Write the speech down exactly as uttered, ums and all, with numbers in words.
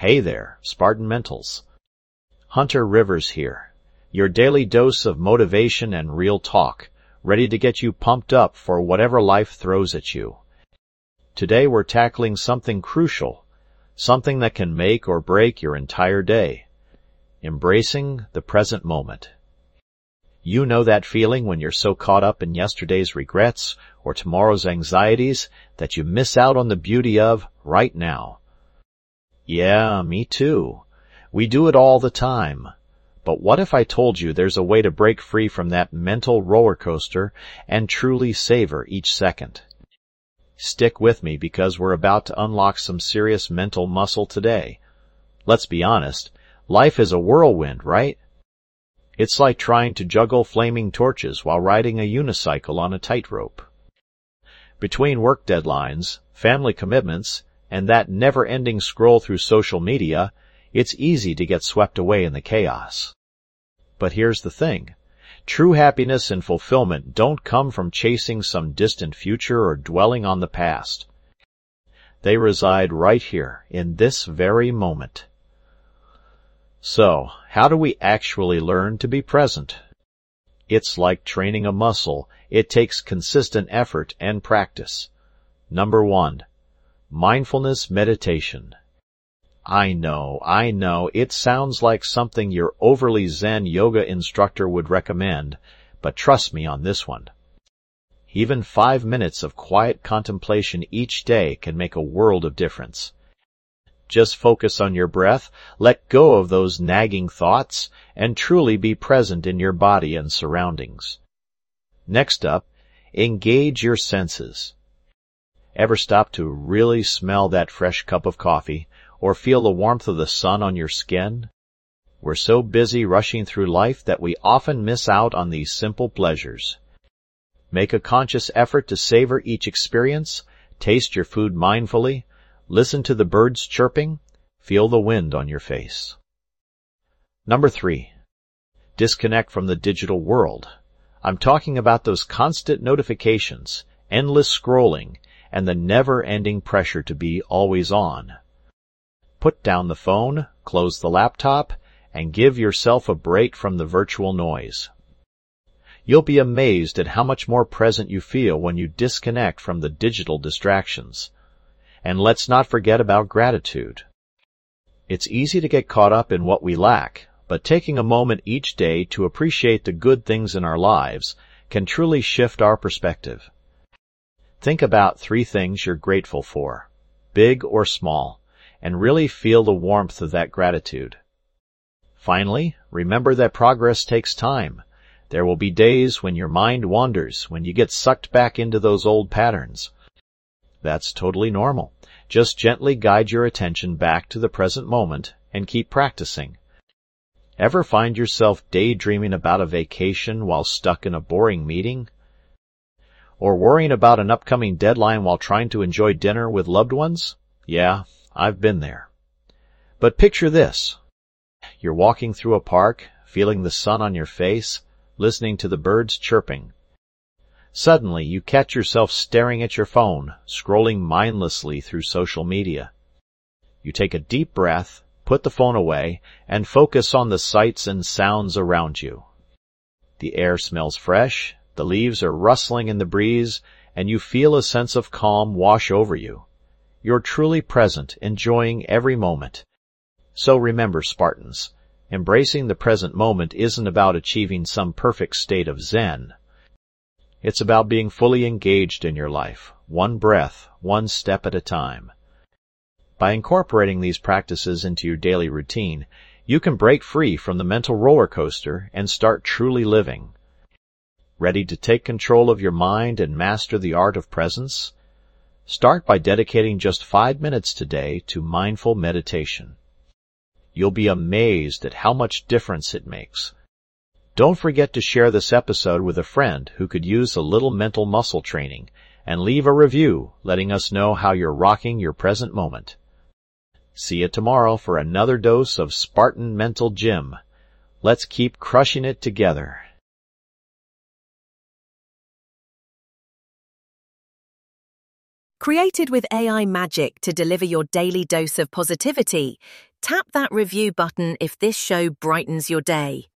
Hey there, Spartan Mentals. Hunter Rivers here, your daily dose of motivation and real talk, ready to get you pumped up for whatever life throws at you. Today we're tackling something crucial, something that can make or break your entire day. Embracing the present moment. You know that feeling when you're so caught up in yesterday's regrets or tomorrow's anxieties that you miss out on the beauty of right now. Yeah, me too. We do it all the time. But what if I told you there's a way to break free from that mental roller coaster and truly savor each second? Stick with me because we're about to unlock some serious mental muscle today. Let's be honest, life is a whirlwind, right? It's like trying to juggle flaming torches while riding a unicycle on a tightrope. Between work deadlines, family commitments, and that never-ending scroll through social media, it's easy to get swept away in the chaos. But here's the thing. True happiness and fulfillment don't come from chasing some distant future or dwelling on the past. They reside right here, in this very moment. So, how do we actually learn to be present? It's like training a muscle. It takes consistent effort and practice. Number one, mindfulness meditation. I know, I know, it sounds like something your overly zen yoga instructor would recommend, but trust me on this one. Even five minutes of quiet contemplation each day can make a world of difference. Just focus on your breath, let go of those nagging thoughts, and truly be present in your body and surroundings. Next up, engage your senses. Ever stop to really smell that fresh cup of coffee, or feel the warmth of the sun on your skin? We're so busy rushing through life that we often miss out on these simple pleasures. Make a conscious effort to savor each experience, taste your food mindfully, listen to the birds chirping, feel the wind on your face. Number three, disconnect from the digital world. I'm talking about those constant notifications, endless scrolling, and the never-ending pressure to be always on. Put down the phone, close the laptop, and give yourself a break from the virtual noise. You'll be amazed at how much more present you feel when you disconnect from the digital distractions. And let's not forget about gratitude. It's easy to get caught up in what we lack, but taking a moment each day to appreciate the good things in our lives can truly shift our perspective. Think about three things you're grateful for, big or small, and really feel the warmth of that gratitude. Finally, remember that progress takes time. There will be days when your mind wanders, when you get sucked back into those old patterns. That's totally normal. Just gently guide your attention back to the present moment and keep practicing. Ever find yourself daydreaming about a vacation while stuck in a boring meeting? Or worrying about an upcoming deadline while trying to enjoy dinner with loved ones? Yeah, I've been there. But picture this. You're walking through a park, feeling the sun on your face, listening to the birds chirping. Suddenly, you catch yourself staring at your phone, scrolling mindlessly through social media. You take a deep breath, put the phone away, and focus on the sights and sounds around you. The air smells fresh, the leaves are rustling in the breeze, and you feel a sense of calm wash over you. You're truly present, enjoying every moment. So remember, Spartans, embracing the present moment isn't about achieving some perfect state of Zen. It's about being fully engaged in your life, one breath, one step at a time. By incorporating these practices into your daily routine, you can break free from the mental roller coaster and start truly living. Ready to take control of your mind and master the art of presence? Start by dedicating just five minutes today to mindful meditation. You'll be amazed at how much difference it makes. Don't forget to share this episode with a friend who could use a little mental muscle training, and leave a review letting us know how you're rocking your present moment. See you tomorrow for another dose of Spartan Mental Gym. Let's keep crushing it together. Created with A I magic to deliver your daily dose of positivity, Tap that review button if this show brightens your day.